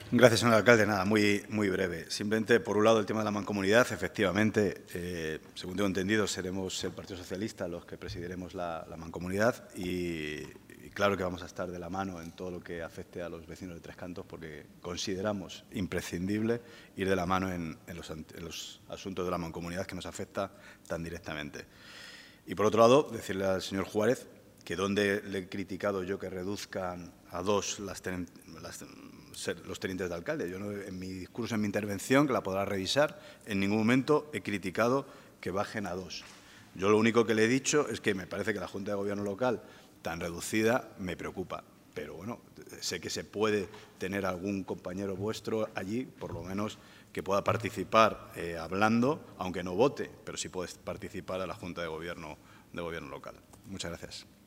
Gracias, señor alcalde. Nada, muy breve. Simplemente, por un lado, el tema de la mancomunidad. Efectivamente, según tengo entendido, seremos el Partido Socialista los que presidiremos la mancomunidad y claro que vamos a estar de la mano en todo lo que afecte a los vecinos de Tres Cantos, porque consideramos imprescindible ir de la mano en los asuntos de la mancomunidad que nos afecta tan directamente. Y, por otro lado, decirle al señor Juárez que donde le he criticado yo que reduzcan a 2 los tenientes de alcalde. Yo no, en mi discurso, en mi intervención, que la podrá revisar, en ningún momento he criticado que bajen a 2. Yo lo único que le he dicho es que me parece que la Junta de Gobierno local tan reducida me preocupa. Pero, bueno, sé que se puede tener algún compañero vuestro allí, por lo menos, que pueda participar hablando, aunque no vote, pero sí puede participar a la Junta de Gobierno local. Muchas gracias.